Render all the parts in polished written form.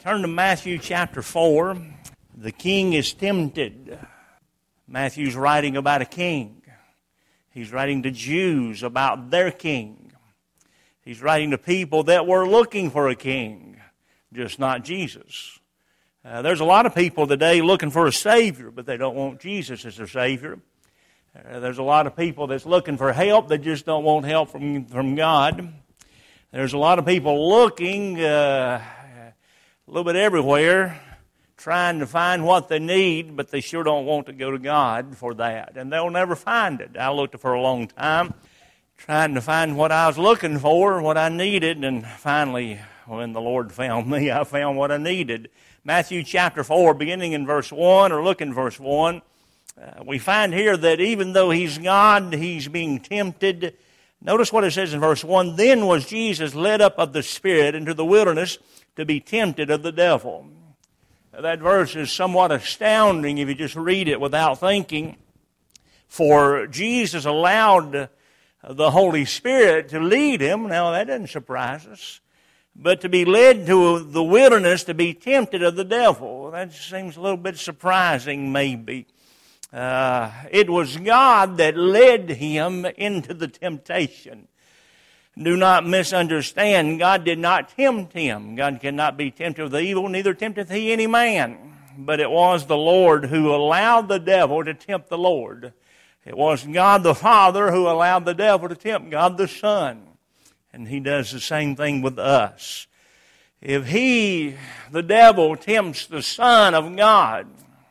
Turn to Matthew chapter 4. The king is tempted. Matthew's writing about a king. He's writing to Jews about their king. He's writing to people that were looking for a king, just not Jesus. There's a lot of people today looking for a Savior, but they don't want Jesus as their Savior. There's a lot of people that's looking for help that just don't want help from God. There's a lot of people looking a little bit everywhere, trying to find what they need, but they sure don't want to go to God for that. And they'll never find it. I looked for a long time, trying to find what I was looking for, what I needed, and finally, when the Lord found me, I found what I needed. Matthew chapter 4, beginning in verse 1, or look in verse 1, we find here that even though He's God, He's being tempted. Notice what it says in verse 1, Then was Jesus led up of the Spirit into the wilderness to be tempted of the devil. That verse is somewhat astounding if you just read it without thinking. For Jesus allowed the Holy Spirit to lead Him. Now that doesn't surprise us. But to be led to the wilderness to be tempted of the devil, that seems a little bit surprising maybe. It was God that led Him into the temptation. Do not misunderstand. God did not tempt Him. God cannot be tempted with evil, neither tempteth He any man. But it was the Lord who allowed the devil to tempt the Lord. It was God the Father who allowed the devil to tempt God the Son. And He does the same thing with us. If the devil, tempts the Son of God,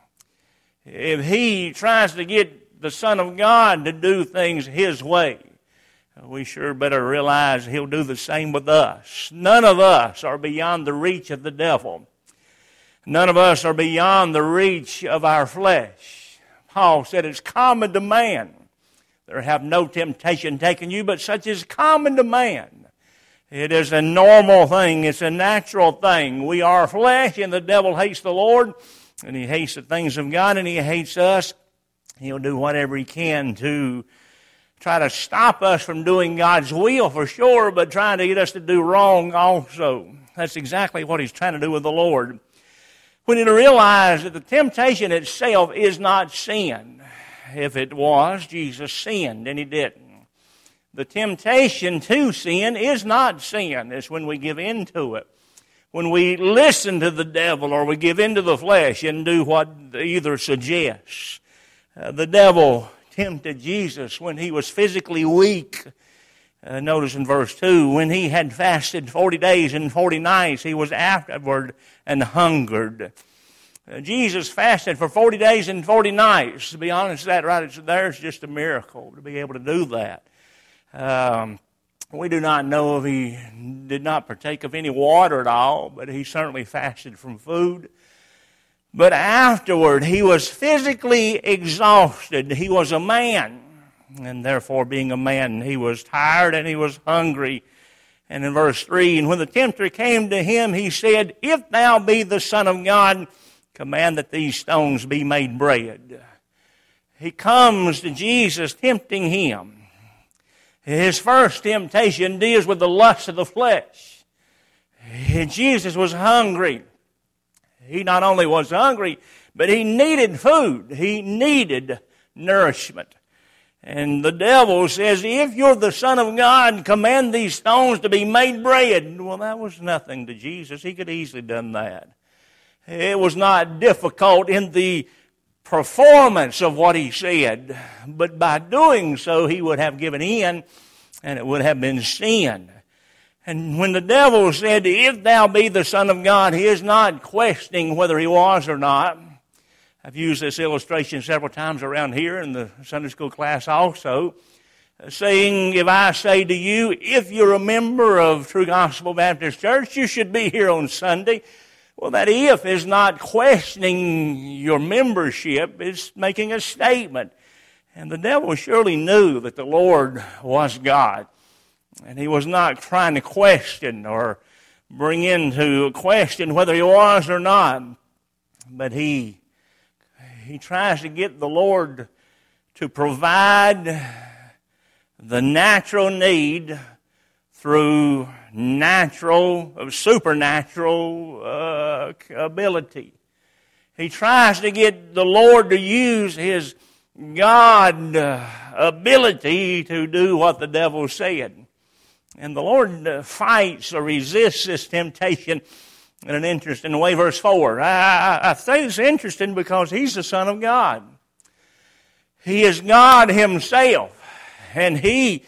if he tries to get the Son of God to do things His way, we sure better realize He'll do the same with us. None of us are beyond the reach of the devil. None of us are beyond the reach of our flesh. Paul said it's common to man. There have no temptation taken you, but such is common to man. It is a normal thing. It's a natural thing. We are flesh, and the devil hates the Lord, and he hates the things of God, and he hates us. He'll do whatever he can to try to stop us from doing God's will for sure, but trying to get us to do wrong also. That's exactly what he's trying to do with the Lord. We need to realize that the temptation itself is not sin. If it was, Jesus sinned, and He didn't. The temptation to sin is not sin. It's when we give in to it. When we listen to the devil or we give in to the flesh and do what either suggests. The devil tempted Jesus when He was physically weak. Notice in verse 2, when He had fasted 40 days and 40 nights, He was afterward and hungered. Jesus fasted for 40 days and 40 nights. To be honest, that right there is just a miracle to be able to do that. We do not know if He did not partake of any water at all, but He certainly fasted from food. But afterward, He was physically exhausted. He was a man, and therefore being a man, He was tired and He was hungry. And in verse 3, And when the tempter came to Him, He said, If thou be the Son of God, command that these stones be made bread. He comes to Jesus tempting Him. His first temptation deals with the lust of the flesh. Jesus was hungry. He not only was hungry, but he needed food. He needed nourishment. And the devil says, if you're the Son of God, command these stones to be made bread. Well, that was nothing to Jesus. He could easily have done that. It was not difficult in the performance of what He said, but by doing so, He would have given in, and it would have been sin. And when the devil said, if thou be the Son of God, he is not questioning whether He was or not. I've used this illustration several times around here in the Sunday school class also, saying, if I say to you, if you're a member of True Gospel Baptist Church, you should be here on Sunday. Well, that if is not questioning your membership, it's making a statement. And the devil surely knew that the Lord was God. And he was not trying to question or bring into question whether He was or not. But he tries to get the Lord to provide the natural need through supernatural ability. He tries to get the Lord to use His God ability to do what the devil said. And the Lord fights or resists this temptation in an interesting way. Verse 4. I say it's interesting because He's the Son of God. He is God Himself. And He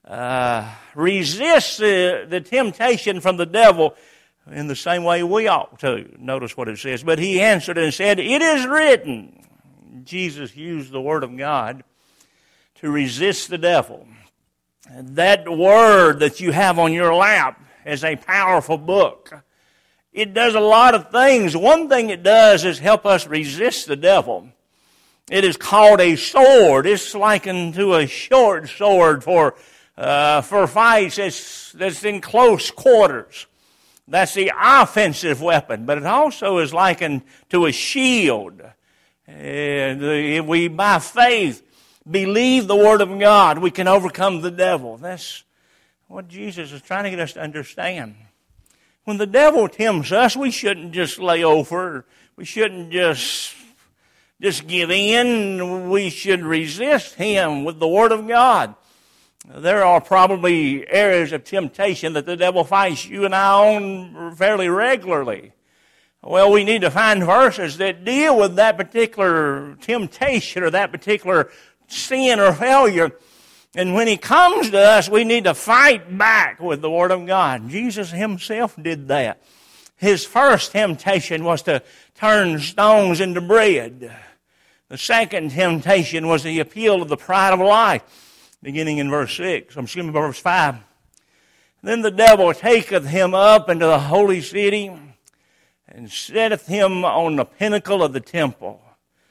resists the temptation from the devil in the same way we ought to. Notice what it says. But He answered and said, "It is written." Jesus used the Word of God to resist the devil. That Word that you have on your lap is a powerful book. It does a lot of things. One thing it does is help us resist the devil. It is called a sword. It's likened to a short sword for fights that's in close quarters. That's the offensive weapon. But it also is likened to a shield. If we, by faith, believe the Word of God, we can overcome the devil. That's what Jesus is trying to get us to understand. When the devil tempts us, we shouldn't just lay over. We shouldn't just give in. We should resist him with the Word of God. There are probably areas of temptation that the devil fights you and I on fairly regularly. Well, we need to find verses that deal with that particular temptation or that particular sin or failure. And when he comes to us, we need to fight back with the Word of God. Jesus Himself did that. His first temptation was to turn stones into bread. The second temptation was the appeal of the pride of life, beginning in verse 5. Then the devil taketh him up into the holy city and setteth him on the pinnacle of the temple.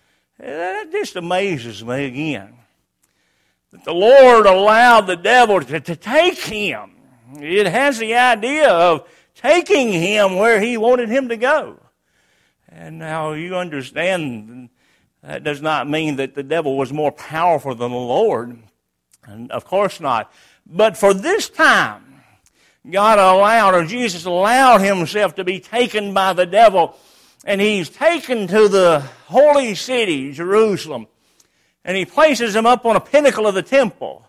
That just amazes me again. That the Lord allowed the devil to take him. It has the idea of taking him where He wanted him to go. And now you understand that does not mean that the devil was more powerful than the Lord. And of course not. But for this time, God allowed, or Jesus allowed Himself to be taken by the devil. And He's taken to the holy city, Jerusalem. And He places him up on a pinnacle of the temple.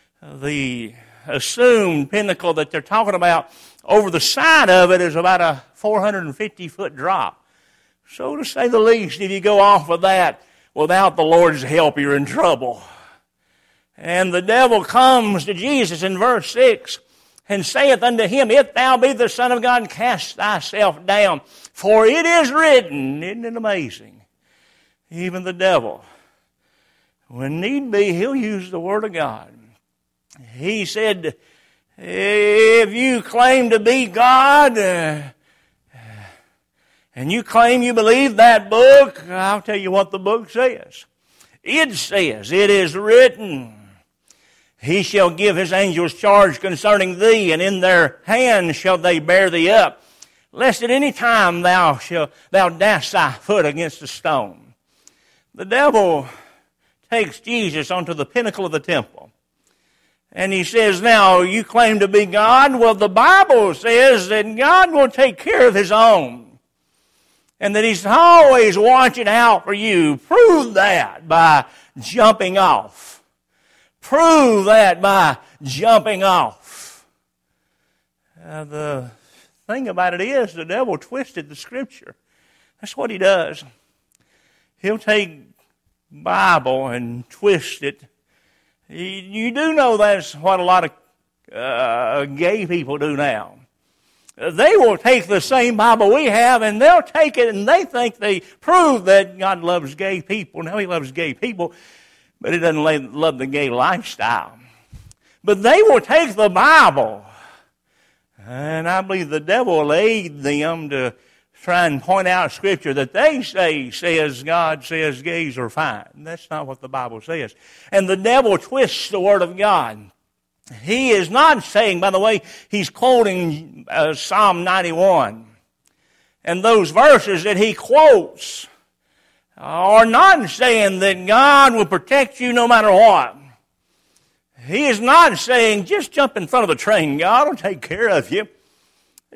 The assumed pinnacle that they're talking about, over the side of it is about a 450-foot drop. So to say the least, if you go off of that without the Lord's help, you're in trouble. And the devil comes to Jesus in verse 6 and saith unto Him, If thou be the Son of God, cast thyself down. For it is written, isn't it amazing? Even the devil, when need be, he'll use the Word of God. He said, if you claim to be God, and you claim you believe that book, I'll tell you what the book says. It says, it is written, He shall give His angels charge concerning thee, and in their hands shall they bear thee up, lest at any time thou dash thy foot against a stone. The devil takes Jesus onto the pinnacle of the temple. And he says, now, you claim to be God? Well, the Bible says that God will take care of His own. And that He's always watching out for you. Prove that by jumping off. Prove that by jumping off. The thing about it is, the devil twisted the Scripture. That's what he does. He'll take Bible and twist it. You do know that's what a lot of gay people do now. They will take the same Bible we have and they'll take it and they think they prove that God loves gay people. Now He loves gay people, but He doesn't love the gay lifestyle. But they will take the Bible, and I believe the devil will aid them to try and point out Scripture that they say says God says gays are fine. That's not what the Bible says. And the devil twists the Word of God. He is not saying, by the way, he's quoting Psalm 91. And those verses that he quotes are not saying that God will protect you no matter what. He is not saying, just jump in front of the train, God will take care of you.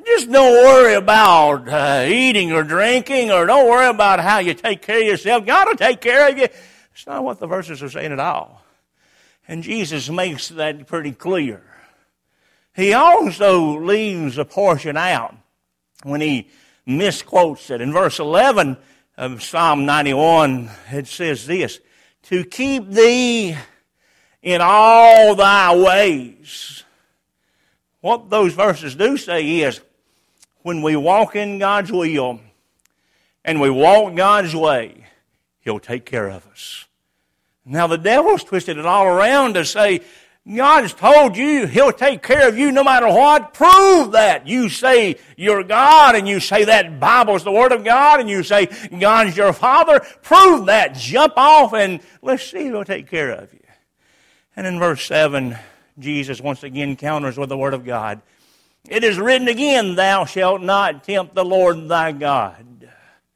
Just don't worry about eating or drinking, or don't worry about how you take care of yourself. God will take care of you. It's not what the verses are saying at all. And Jesus makes that pretty clear. He also leaves a portion out when he misquotes it. In verse 11 of Psalm 91, it says this, to keep thee in all thy ways. What those verses do say is, when we walk in God's will and we walk God's way, He'll take care of us. Now the devil's twisted it all around to say, God's told you He'll take care of you no matter what. Prove that. You say you're God, and you say that Bible's the Word of God, and you say God's your Father. Prove that. Jump off and let's see He'll take care of you. And in verse 7, Jesus once again counters with the Word of God. It is written again, thou shalt not tempt the Lord thy God.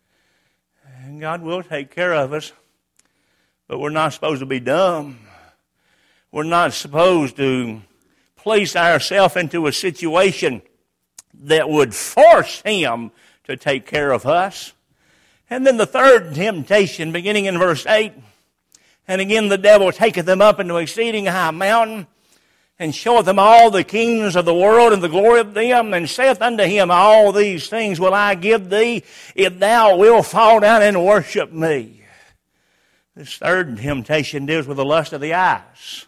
And God will take care of us, but we're not supposed to be dumb. We're not supposed to place ourselves into a situation that would force Him to take care of us. And then the third temptation, beginning in verse 8, and again the devil taketh them up into exceeding high mountain, and showeth them all the kingdoms of the world and the glory of them, and saith unto him, all these things will I give thee, if thou wilt fall down and worship me. This third temptation deals with the lust of the eyes.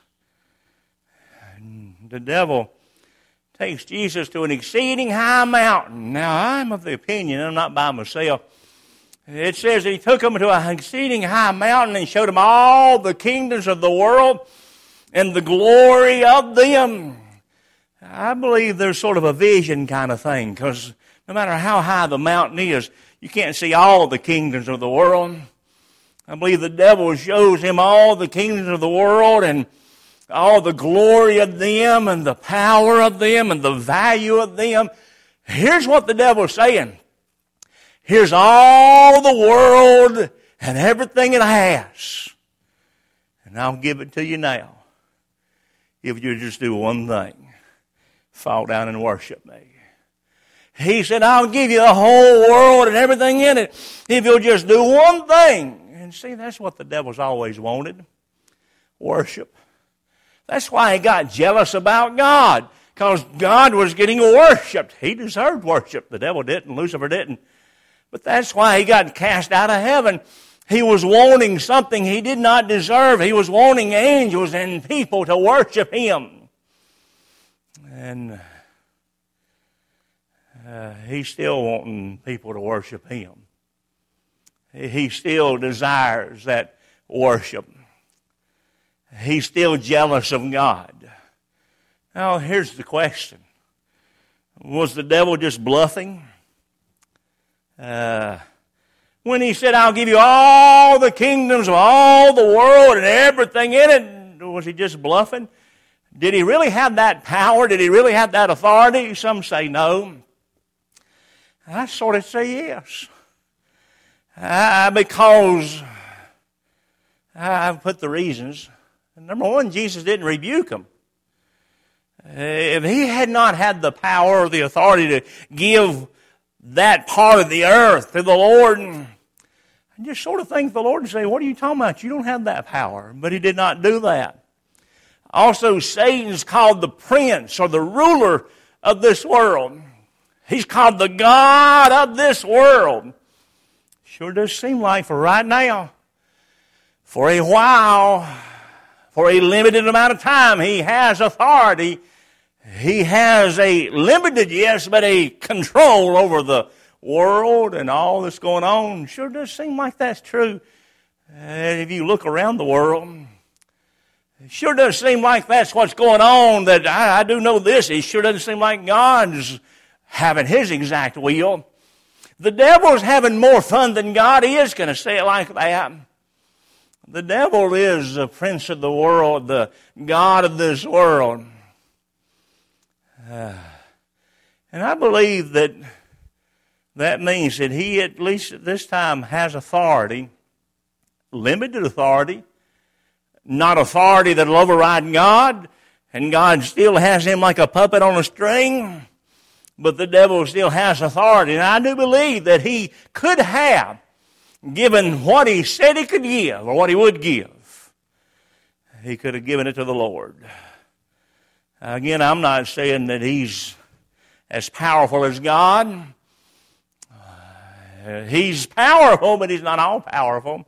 And the devil takes Jesus to an exceeding high mountain. Now, I'm of the opinion, I'm not by myself, it says that he took him to an exceeding high mountain and showed him all the kingdoms of the world and the glory of them. I believe there's sort of a vision kind of thing, because no matter how high the mountain is, you can't see all of the kingdoms of the world. I believe the devil shows him all the kingdoms of the world and all the glory of them and the power of them and the value of them. Here's what the devil's saying. Here's all the world and everything it has, and I'll give it to you now, if you just do one thing, fall down and worship me. He said, I'll give you the whole world and everything in it if you'll just do one thing. And see, that's what the devil's always wanted, worship. That's why he got jealous about God, because God was getting worshipped. He deserved worship. The devil didn't, Lucifer didn't. But that's why he got cast out of heaven. He was wanting something he did not deserve. He was wanting angels and people to worship him. And he's still wanting people to worship him. He still desires that worship. He's still jealous of God. Now, here's the question. Was the devil just bluffing? When he said, I'll give you all the kingdoms of all the world and everything in it, was he just bluffing? Did he really have that power? Did he really have that authority? Some say no. I sort of say yes. Because I've put the reasons. Number one, Jesus didn't rebuke him. If he had not had the power or the authority to give that part of the earth to the Lord, I just sort of think the Lord would say, what are you talking about? You don't have that power. But he did not do that. Also, Satan's called the prince or the ruler of this world. He's called the God of this world. Sure does seem like for right now, for a while, for a limited amount of time, he has authority. He has a limited, yes, but a control over the world and all that's going on. Sure does seem like that's true. If you look around the world, it sure does seem like that's what's going on. That I do know this. It sure doesn't seem like God's having His exact will. The devil's having more fun than God is. Going to say it like that. The devil is the prince of the world, the God of this world. And I believe that means that he, at least at this time, has authority, limited authority, not authority that will override God, and God still has him like a puppet on a string, but the devil still has authority. And I do believe that he could have given what he said he could give, or what he would give. He could have given it to the Lord. Again, I'm not saying that he's as powerful as God. He's powerful, but he's not all powerful.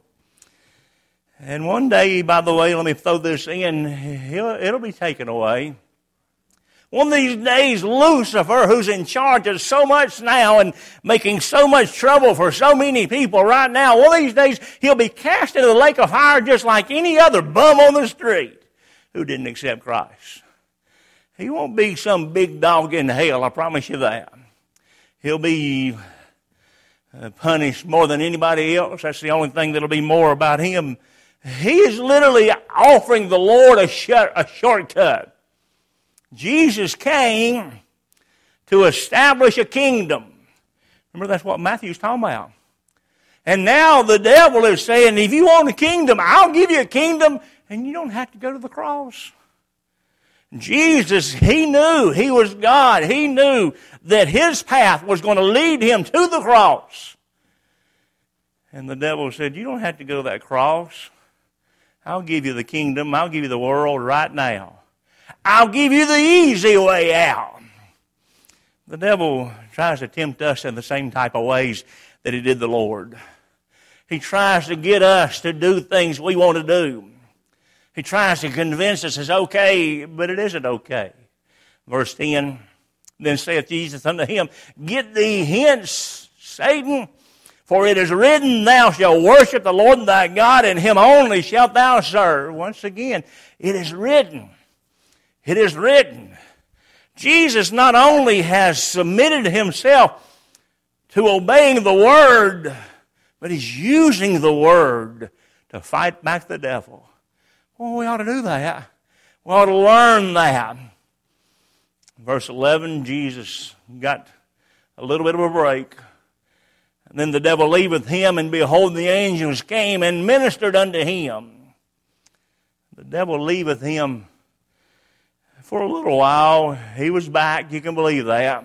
And one day, by the way, let me throw this in, it'll be taken away. One of these days, Lucifer, who's in charge of so much now and making so much trouble for so many people right now, one of these days, he'll be cast into the lake of fire just like any other bum on the street who didn't accept Christ. He won't be some big dog in hell, I promise you that. He'll be punished more than anybody else. That's the only thing that'll be more about him. He is literally offering the Lord a shortcut. Jesus came to establish a kingdom. Remember, that's what Matthew's talking about. And now the devil is saying, if you want a kingdom, I'll give you a kingdom, and you don't have to go to the cross. Jesus, he knew he was God. He knew that his path was going to lead him to the cross. And the devil said, you don't have to go to that cross. I'll give you the kingdom. I'll give you the world right now. I'll give you the easy way out. The devil tries to tempt us in the same type of ways that he did the Lord. He tries to get us to do things we want to do. He tries to convince us it's okay, but it isn't okay. Verse 10, then saith Jesus unto him, get thee hence, Satan, for it is written, thou shalt worship the Lord thy God, and him only shalt thou serve. Once again, it is written. It is written. Jesus not only has submitted himself to obeying the Word, but he's using the Word to fight back the devil. Well, we ought to do that. We ought to learn that. Verse 11, Jesus got a little bit of a break. And then the devil leaveth him, and behold, the angels came and ministered unto him. The devil leaveth him for a little while. He was back, you can believe that.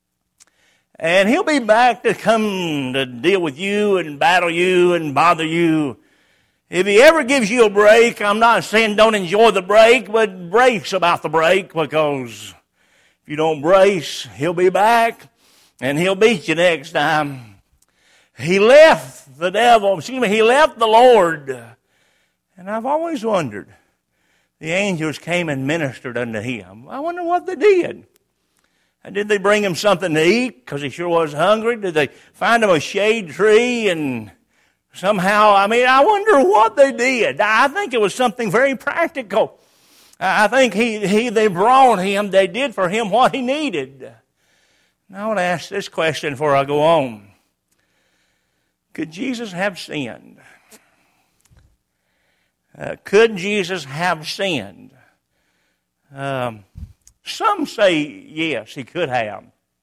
And he'll be back to come to deal with you and battle you and bother you. If he ever gives you a break, I'm not saying don't enjoy the break, but brace about the break, because if you don't brace, he'll be back and he'll beat you next time. He left the devil, he left the Lord. And I've always wondered, the angels came and ministered unto him. I wonder what they did. And did they bring him something to eat, because he sure was hungry? Did they find him a shade tree and somehow, I wonder what they did. I think it was something very practical. I think they brought him, they did for him what he needed. Now I want to ask this question before I go on. Could Jesus have sinned? Could Jesus have sinned? Some say yes, he could have.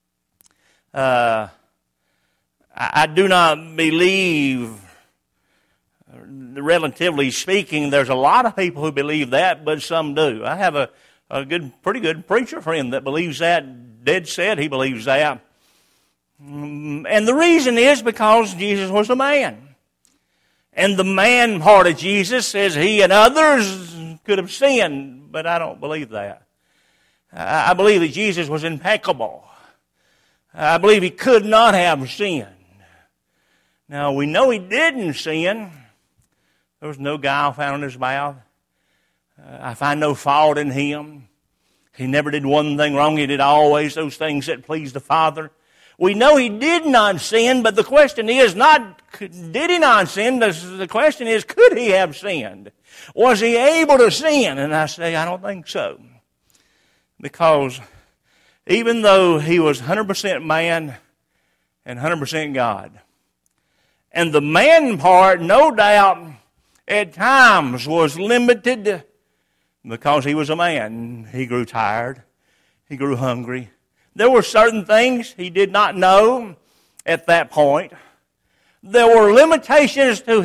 I do not believe, relatively speaking, there's a lot of people who believe that, but some do. I have a pretty good preacher friend that believes that, dead set he believes that. And the reason is because Jesus was a man. And the man part of Jesus says he and others could have sinned, but I don't believe that. I believe that Jesus was impeccable. I believe he could not have sinned. Now, we know he didn't sin. There was no guile found in his mouth. I find no fault in him. He never did one thing wrong. He did always those things that pleased the Father. We know he did not sin, but the question is not, did he not sin? The question is, could he have sinned? Was he able to sin? And I say, I don't think so. Because even though he was 100% man and 100% God, and the man part, no doubt, at times was limited because he was a man. He grew tired. He grew hungry. There were certain things he did not know at that point. There were limitations to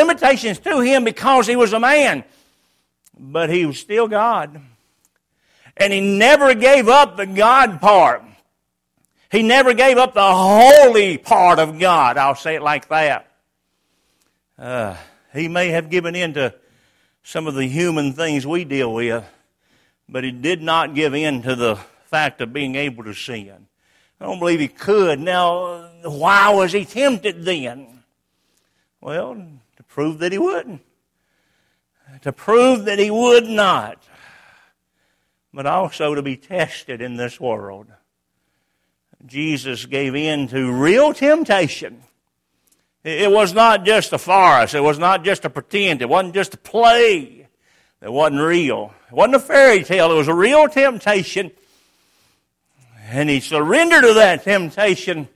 him because he was a man. But he was still God. And he never gave up the God part. He never gave up the holy part of God. I'll say it like that. He may have given in to some of the human things we deal with, but he did not give in to the fact of being able to sin. I don't believe he could. Now, why was he tempted then? Well, to prove that he wouldn't. To prove that he would not. But also to be tested in this world. Jesus gave in to real temptation. It was not just a farce. It was not just a pretend. It wasn't just a play. It wasn't real. It wasn't a fairy tale. It was a real temptation. And he surrendered to that temptation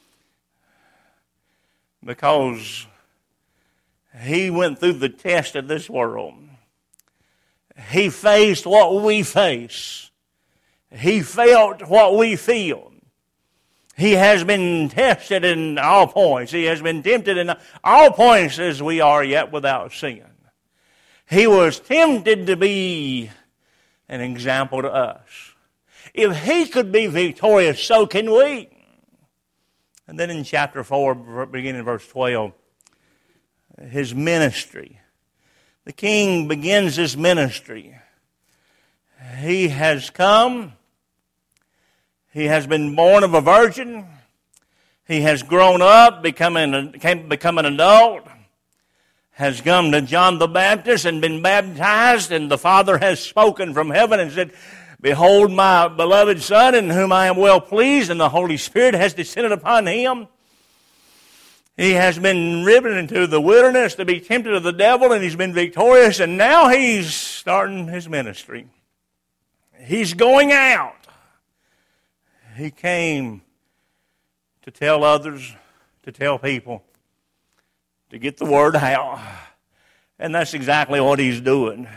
because he went through the test of this world. He faced what we face. He felt what we feel. He has been tested in all points. He has been tempted in all points as we are, yet without sin. He was tempted to be an example to us. If he could be victorious, so can we. And then in chapter 4, beginning in verse 12, his ministry. The king begins his ministry. He has come. He has been born of a virgin. He has grown up, become an adult. Has come to John the Baptist and been baptized. And the Father has spoken from heaven and said, "Behold my beloved Son, in whom I am well pleased." And the Holy Spirit has descended upon him. He has been driven into the wilderness to be tempted of the devil, and he's been victorious. And now he's starting his ministry. He's going out. He came to tell others, to tell people, to get the word out. And that's exactly what he's doing.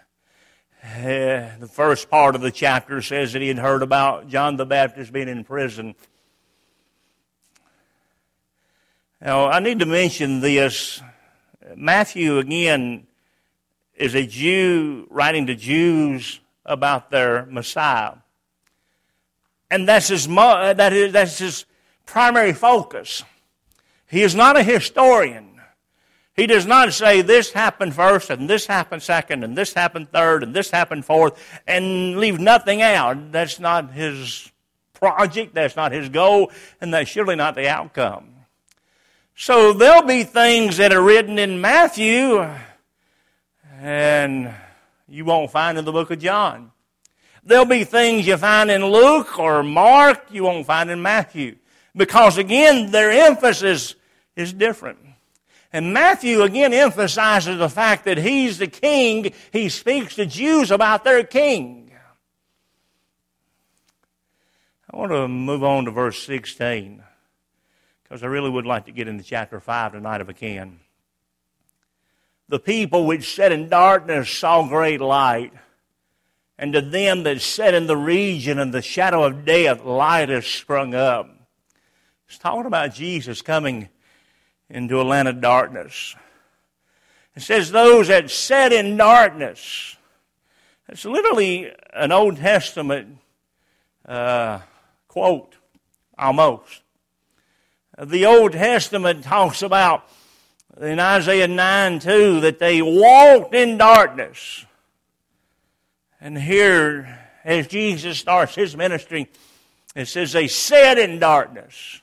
The first part of the chapter says that he had heard about John the Baptist being in prison. Now, I need to mention this. Matthew, again, is a Jew writing to Jews about their Messiah. And that's his primary focus. He is not a historian. He does not say this happened first, and this happened second, and this happened third, and this happened fourth, and leave nothing out. That's not his project, that's not his goal, and that's surely not the outcome. So there'll be things that are written in Matthew, and you won't find in the book of John. There'll be things you find in Luke or Mark you won't find in Matthew. Because, again, their emphasis is different. And Matthew, again, emphasizes the fact that he's the king. He speaks to Jews about their king. I want to move on to verse 16, because I really would like to get into chapter 5 tonight if I can. The people which sat in darkness saw great light. And to them that sat in the region and the shadow of death, light has sprung up. It's talking about Jesus coming into a land of darkness. It says those that sat in darkness. It's literally an Old Testament quote, almost. The Old Testament talks about, in Isaiah 9:2, that they walked in darkness. And here, as Jesus starts his ministry, it says they sat in darkness.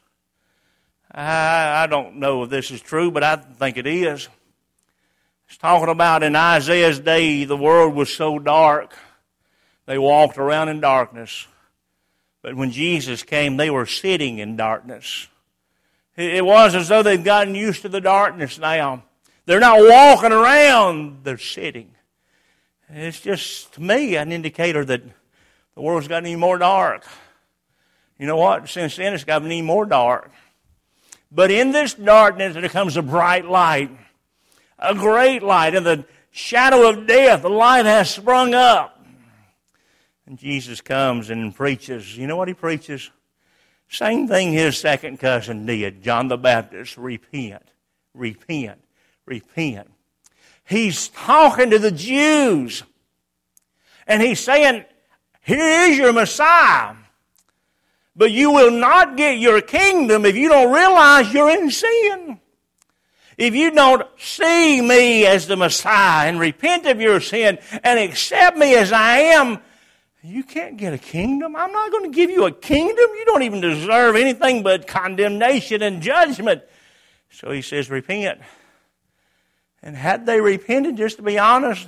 I don't know if this is true, but I think it is. It's talking about in Isaiah's day, the world was so dark, they walked around in darkness. But when Jesus came, they were sitting in darkness. It was as though they've gotten used to the darkness now. They're not walking around, they're sitting. It's just, to me, an indicator that the world's gotten even more dark. You know what? Since then, it's gotten even more dark. But in this darkness, there comes a bright light, a great light. In the shadow of death, the light has sprung up. And Jesus comes and preaches. You know what he preaches? Same thing his second cousin did, John the Baptist. Repent, repent, repent. He's talking to the Jews. And he's saying, Here is your Messiah. But you will not get your kingdom if you don't realize you're in sin. If you don't see me as the Messiah and repent of your sin and accept me as I am, you can't get a kingdom. I'm not going to give you a kingdom. You don't even deserve anything but condemnation and judgment. So he says, repent. And had they repented, just to be honest,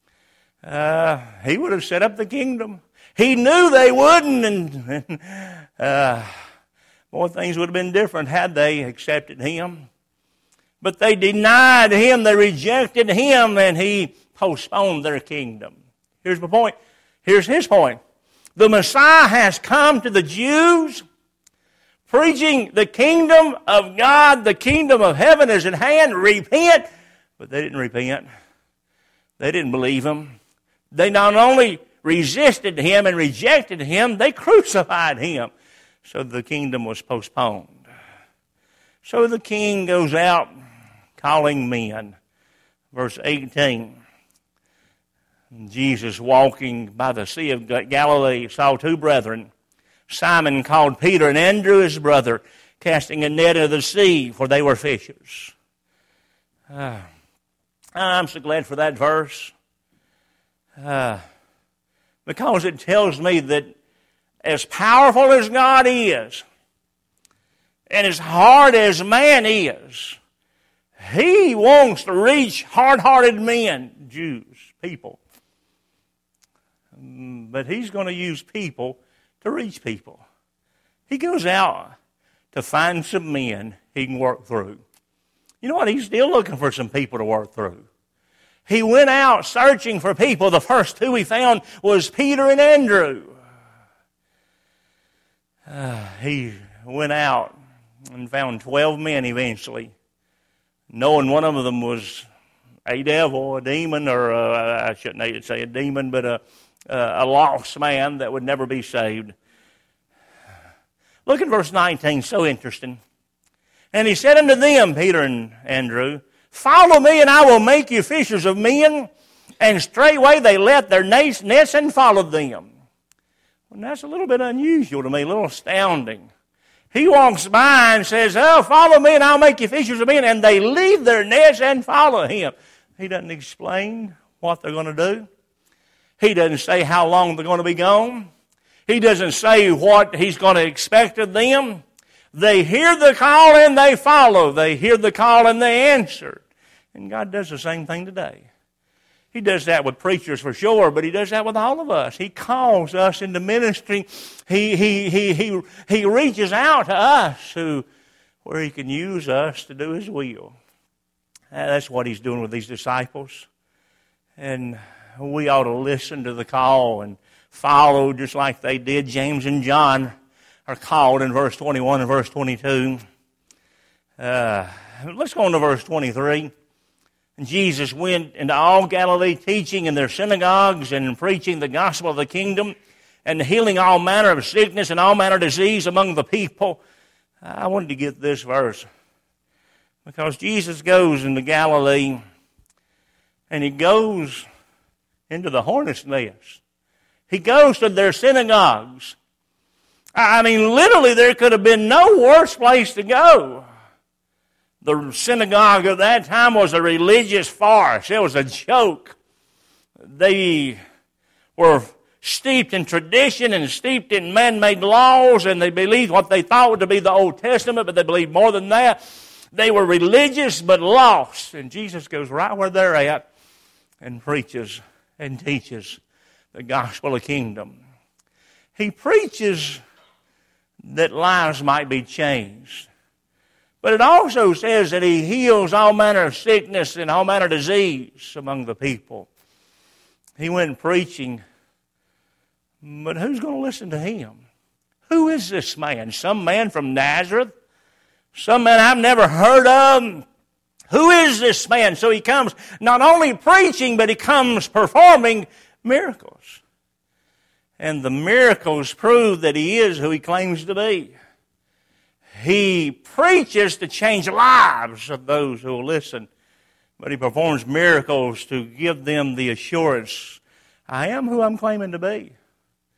he would have set up the kingdom. He knew they wouldn't, and more things would have been different had they accepted him. But they denied him, they rejected him, and he postponed their kingdom. Here's my point. Here's his point. The Messiah has come to the Jews, preaching the kingdom of God, the kingdom of heaven is at hand. Repent. But they didn't repent. They didn't believe him. They not only resisted him and rejected him, they crucified him. So the kingdom was postponed. So the king goes out calling men. Verse 18. Jesus, walking by the Sea of Galilee, saw two brethren, Simon called Peter and Andrew his brother, casting a net into the sea, for they were fishers. I'm so glad for that verse. Because it tells me that as powerful as God is, and as hard as man is, he wants to reach hard-hearted men, Jews, people. But he's going to use people to reach people. He goes out to find some men he can work through. You know what? He's still looking for some people to work through. He went out searching for people. The first two he found was Peter and Andrew. He went out and found 12 men eventually, knowing one of them was a devil, a demon, or I shouldn't say a demon, but a lost man that would never be saved. Look at verse 19, so interesting. And he said unto them, Peter and Andrew, follow me, and I will make you fishers of men. And straightway they left their nets and followed them. Well, that's a little bit unusual to me, a little astounding. He walks by and says, oh, follow me, and I'll make you fishers of men. And they leave their nets and follow him. He doesn't explain what they're going to do. He doesn't say how long they're going to be gone. He doesn't say what he's going to expect of them. They hear the call and they follow. They hear the call and they answer. And God does the same thing today. He does that with preachers for sure, but he does that with all of us. He calls us into ministry. He reaches out to us where he can use us to do his will. That's what he's doing with these disciples. And we ought to listen to the call and follow just like they did. James and John are called in verse 21 and verse 22. Let's go on to verse 23. And Jesus went into all Galilee, teaching in their synagogues and preaching the gospel of the kingdom and healing all manner of sickness and all manner of disease among the people. I wanted to get this verse because Jesus goes into Galilee and he goes into the hornet's nest. He goes to their synagogues. I mean, literally, there could have been no worse place to go. The synagogue of that time was a religious farce. It was a joke. They were steeped in tradition and steeped in man-made laws, and they believed what they thought to be the Old Testament, but they believed more than that. They were religious but lost. And Jesus goes right where they're at and preaches and teaches the gospel of the kingdom. He preaches that lives might be changed. But it also says that he heals all manner of sickness and all manner of disease among the people. He went preaching, but who's going to listen to him? Who is this man? Some man from Nazareth? Some man I've never heard of? Who is this man? So he comes not only preaching, but he comes performing miracles. And the miracles prove that he is who he claims to be. He preaches to change lives of those who will listen, but he performs miracles to give them the assurance, I am who I'm claiming to be.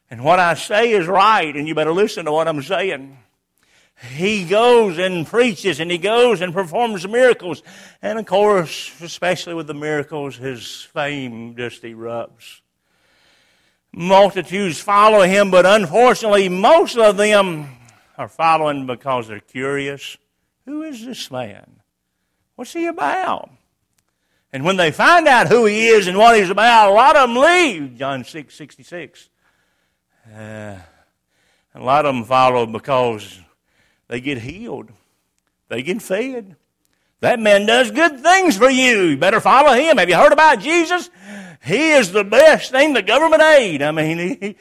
And what I say is right, and you better listen to what I'm saying. He goes and preaches, and he goes and performs miracles. And of course, especially with the miracles, his fame just erupts. Multitudes follow him, but unfortunately, most of them are following because they're curious. Who is this man? What's he about? And when they find out who he is and what he's about, a lot of them leave. John 6:66. A lot of them follow because they get healed. They get fed. That man does good things for you. You better follow him. Have you heard about Jesus? He is the best thing the government aid. I mean,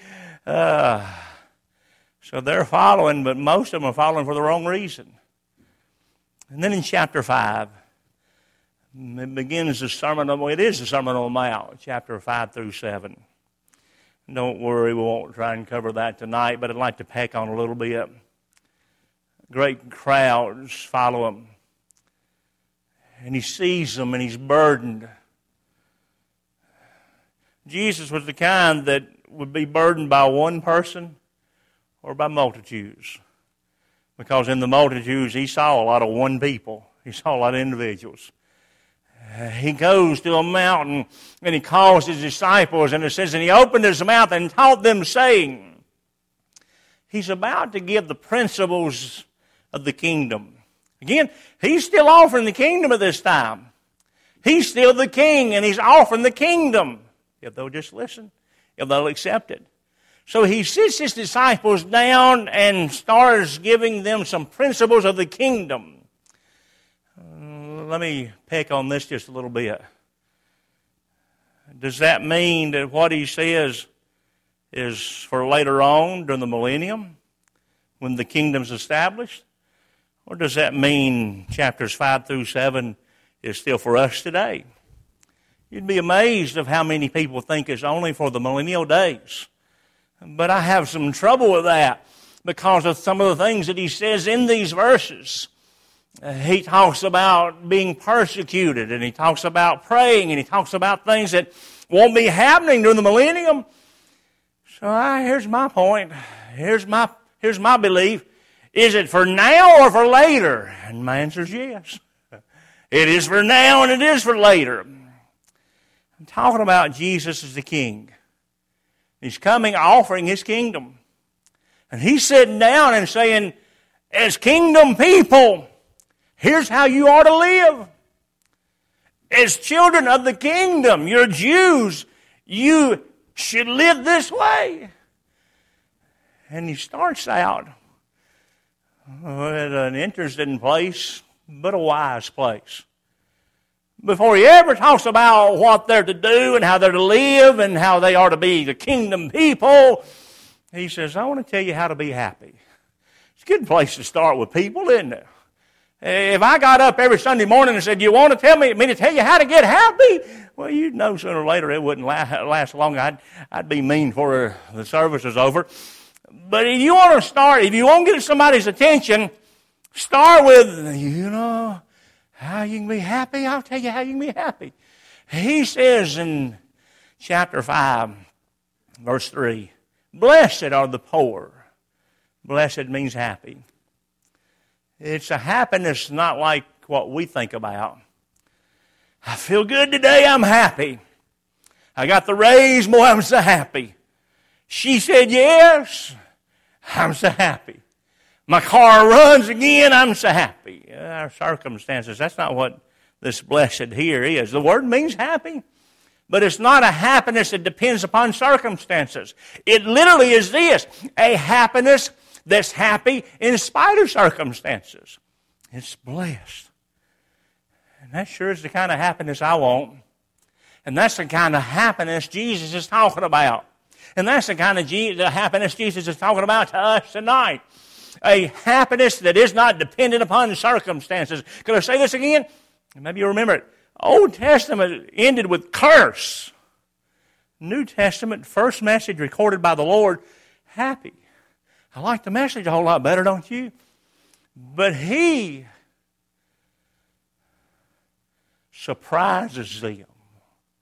so they're following, but most of them are following for the wrong reason. And then in chapter 5, it begins the Sermon on the Mount, chapter 5 through 7. Don't worry, we won't try and cover that tonight, but I'd like to peck on a little bit. Great crowds follow him. And he sees them and he's burdened. Jesus was the kind that would be burdened by one person or by multitudes. Because in the multitudes, he saw a lot of one people. He saw a lot of individuals. He goes to a mountain and he calls his disciples, and it says, and he opened his mouth and taught them, saying, he's about to give the principles of the kingdom. Again, he's still offering the kingdom at this time. He's still the king, and he's offering the kingdom. If they'll just listen, if they'll accept it. So he sits his disciples down and starts giving them some principles of the kingdom. Let me peck on this just a little bit. Does that mean that what he says is for later on during the millennium when the kingdom's established? Or does that mean chapters 5 through 7 is still for us today? You'd be amazed of how many people think it's only for the millennial days. But I have some trouble with that because of some of the things that he says in these verses. He talks about being persecuted, and he talks about praying, and he talks about things that won't be happening during the millennium. So here's my point. Here's my belief. Is it for now or for later? And my answer is yes. It is for now and it is for later. I'm talking about Jesus as the king. He's coming offering his kingdom. And he's sitting down and saying, as kingdom people, here's how you ought to live. As children of the kingdom, you're Jews, you should live this way. And he starts out at an interesting place, but a wise place. Before he ever talks about what they're to do and how they're to live and how they are to be the kingdom people, he says, I want to tell you how to be happy. It's a good place to start with people, isn't it? If I got up every Sunday morning and said, you want to tell me to tell you how to get happy? Well, you'd know sooner or later it wouldn't last long. I'd be mean before the service was over. But if you want to get somebody's attention, start with, how you can be happy. I'll tell you how you can be happy. He says in chapter 5, verse 3, blessed are the poor. Blessed means happy. It's a happiness not like what we think about. I feel good today, I'm happy. I got the raise, boy, I'm so happy. She said yes, I'm so happy. My car runs again, I'm so happy. Our circumstances, that's not what this blessed here is. The word means happy, but it's not a happiness that depends upon circumstances. It literally is this, a happiness that's happy in spite of circumstances. It's blessed. And that sure is the kind of happiness I want. And that's the kind of happiness Jesus is talking about. And that's the kind of the happiness Jesus is talking about to us tonight. A happiness that is not dependent upon circumstances. Can I say this again? Maybe you remember it. Old Testament ended with curse. New Testament, first message recorded by the Lord, happy. I like the message a whole lot better, don't you? But he surprises them.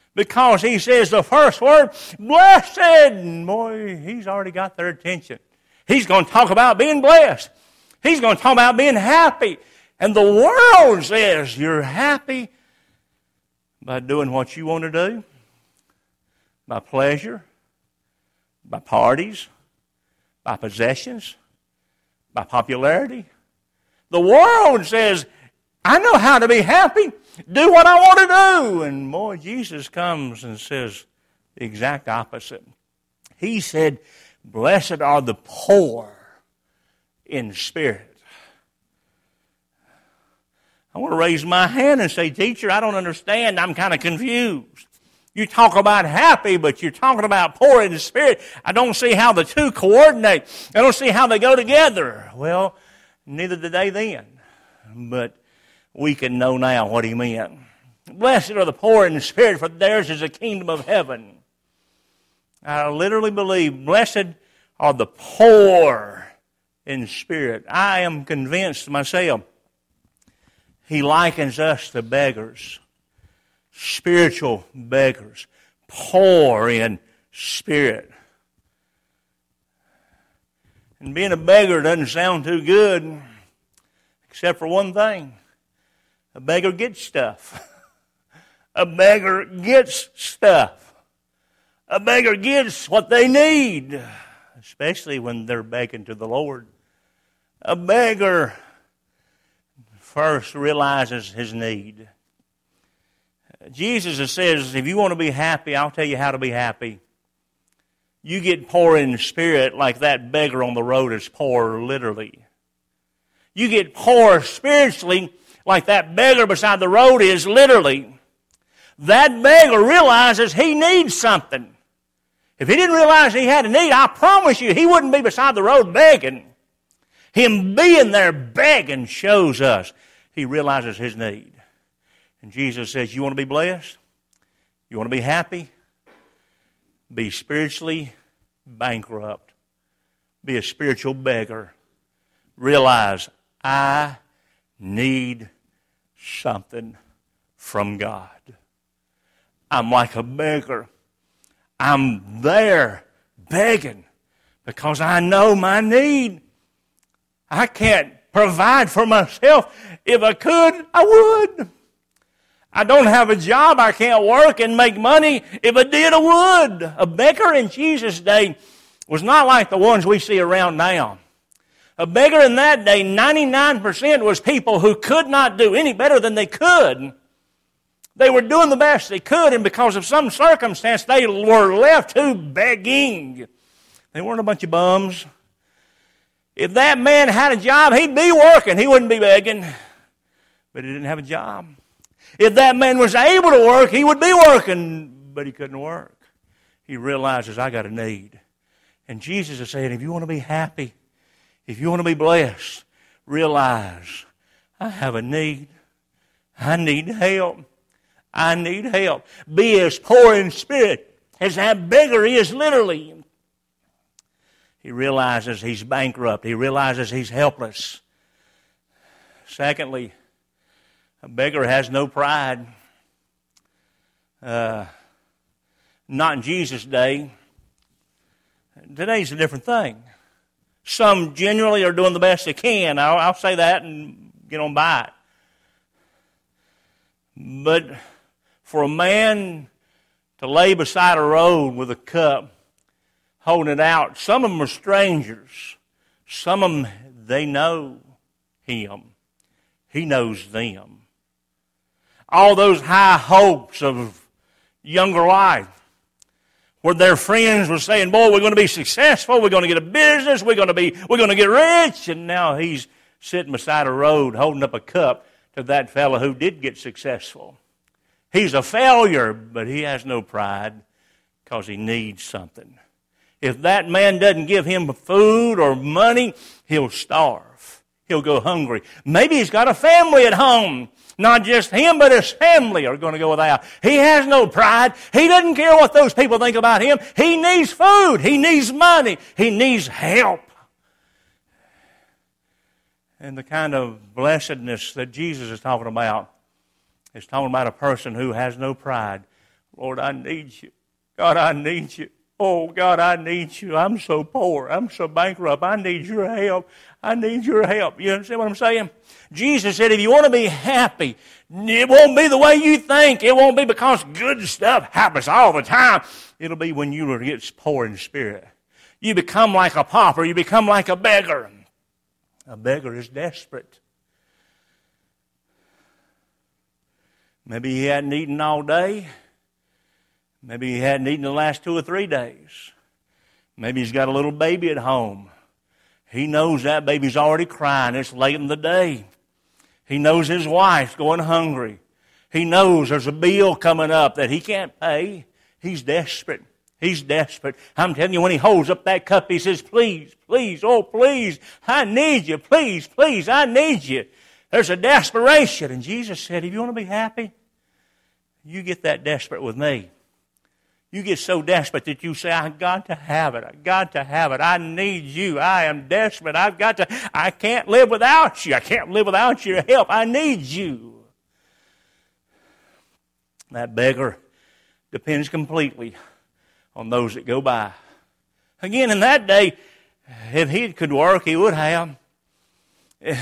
Because he says the first word, blessed. And boy, he's already got their attention. He's going to talk about being blessed. He's going to talk about being happy. And the world says you're happy by doing what you want to do, by pleasure, by parties, by possessions, by popularity. The world says, I know how to be happy. Do what I want to do. And boy, Jesus comes and says the exact opposite. He said, blessed are the poor in spirit. I want to raise my hand and say, teacher, I don't understand. I'm kind of confused. You talk about happy, but you're talking about poor in the spirit. I don't see how the two coordinate. I don't see how they go together. Well, neither did they then. But we can know now what he meant. Blessed are the poor in the spirit, for theirs is the kingdom of heaven. I literally believe blessed are the poor in spirit. I am convinced myself he likens us to beggars, spiritual beggars, poor in spirit. And being a beggar doesn't sound too good, except for one thing. A beggar gets stuff. A beggar gets stuff. A beggar gets what they need, especially when they're begging to the Lord. A beggar first realizes his need. Jesus says, if you want to be happy, I'll tell you how to be happy. You get poor in spirit like that beggar on the road is poor literally. You get poor spiritually like that beggar beside the road is literally. That beggar realizes he needs something. If he didn't realize he had a need, I promise you he wouldn't be beside the road begging. Him being there begging shows us he realizes his need. And Jesus says, you want to be blessed? You want to be happy? Be spiritually bankrupt. Be a spiritual beggar. Realize, I need something from God. I'm like a beggar. I'm there begging because I know my need. I can't provide for myself. If I could, I would. I don't have a job. I can't work and make money. If I did, I would. A beggar in Jesus' day was not like the ones we see around now. A beggar in that day, 99% was people who could not do any better than they could. They were doing the best they could, and because of some circumstance, they were left to begging. They weren't a bunch of bums. If that man had a job, he'd be working. He wouldn't be begging. But he didn't have a job. If that man was able to work, he would be working, but he couldn't work. He realizes, I got a need. And Jesus is saying, if you want to be happy, if you want to be blessed, realize, I have a need. I need help. I need help. Be as poor in spirit as that beggar is literally. He realizes he's bankrupt. He realizes he's helpless. Secondly, a beggar has no pride. Not in Jesus' day. Today's a different thing. Some genuinely are doing the best they can. I'll say that and get on by it. But for a man to lay beside a road with a cup, holding it out, some of them are strangers. Some of them, they know him. He knows them. All those high hopes of younger life, where their friends were saying, boy, we're going to be successful, we're going to get a business, we're going to get rich, and now he's sitting beside a road holding up a cup to that fellow who did get successful. He's a failure, but he has no pride because he needs something. If that man doesn't give him food or money, he'll starve. He'll go hungry. Maybe he's got a family at home. Not just him, but his family are going to go without. He has no pride. He doesn't care what those people think about him. He needs food. He needs money. He needs help. And the kind of blessedness that Jesus is talking about a person who has no pride, Lord, I need you. God, I need you. Oh, God, I need you. I'm so poor. I'm so bankrupt. I need your help. I need your help. You understand what I'm saying? Jesus said, if you want to be happy, it won't be the way you think. It won't be because good stuff happens all the time. It'll be when you get poor in spirit. You become like a pauper. You become like a beggar. A beggar is desperate. Maybe he hadn't eaten all day. Maybe he hadn't eaten the last 2 or 3 days. Maybe he's got a little baby at home. He knows that baby's already crying. It's late in the day. He knows his wife's going hungry. He knows there's a bill coming up that he can't pay. He's desperate. He's desperate. I'm telling you, when he holds up that cup, he says, please, please, oh, please, I need you. Please, please, I need you. There's a desperation. And Jesus said, if you want to be happy, you get that desperate with me. You get so desperate that you say, I've got to have it. I've got to have it. I need you. I am desperate. I can't live without you. I can't live without your help. I need you. That beggar depends completely on those that go by. Again, in that day, if he could work, he would have. If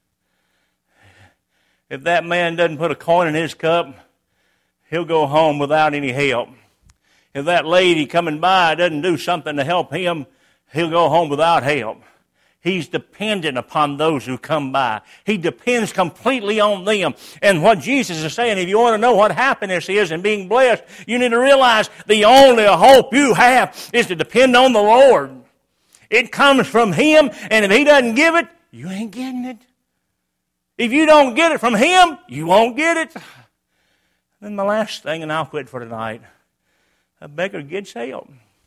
that man doesn't put a coin in his cup, he'll go home without any help. If that lady coming by doesn't do something to help him, he'll go home without help. He's dependent upon those who come by. He depends completely on them. And what Jesus is saying, if you want to know what happiness is and being blessed, you need to realize the only hope you have is to depend on the Lord. It comes from Him, and if He doesn't give it, you ain't getting it. If you don't get it from Him, you won't get it. Then the last thing, and I'll quit for tonight, a beggar gets help.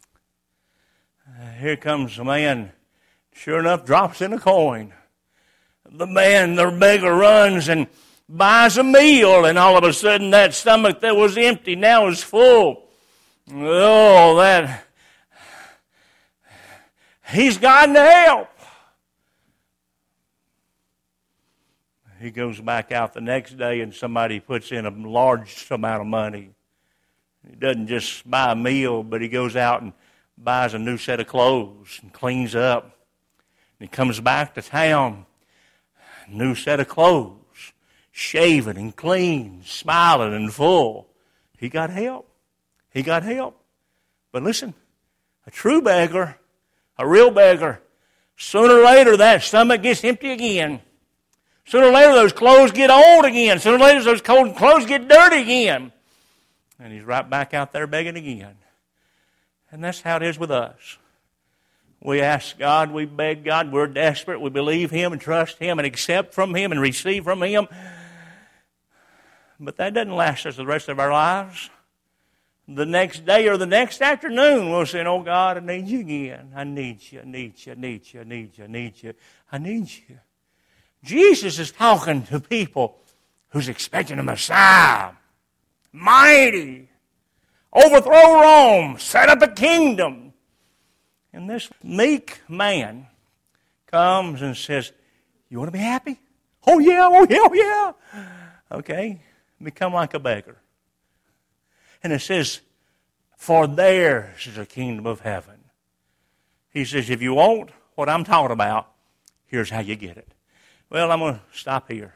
Here comes a man, sure enough, drops in a coin. The beggar runs and buys a meal, and all of a sudden that stomach that was empty now is full. Oh, he's gotten help. He goes back out the next day and somebody puts in a large amount of money. He doesn't just buy a meal, but he goes out and buys a new set of clothes and cleans up. And he comes back to town, new set of clothes, shaven and clean, smiling and full. He got help. He got help. But listen, a true beggar, a real beggar, sooner or later that stomach gets empty again. Sooner or later those clothes get old again. Sooner or later those clothes get dirty again. And he's right back out there begging again. And that's how it is with us. We ask God, we beg God, we're desperate, we believe Him and trust Him and accept from Him and receive from Him. But that doesn't last us the rest of our lives. The next day or the next afternoon, we'll say, oh God, I need you again. I need you, I need you, I need you, I need you, I need you, I need you. Jesus is talking to people who's expecting a Messiah. Mighty, overthrow Rome, set up a kingdom. And this meek man comes and says, you want to be happy? Oh yeah, oh yeah, oh yeah. Okay, become like a beggar. And it says, for theirs is the kingdom of heaven. He says, if you want what I'm talking about, here's how you get it. Well, I'm going to stop here.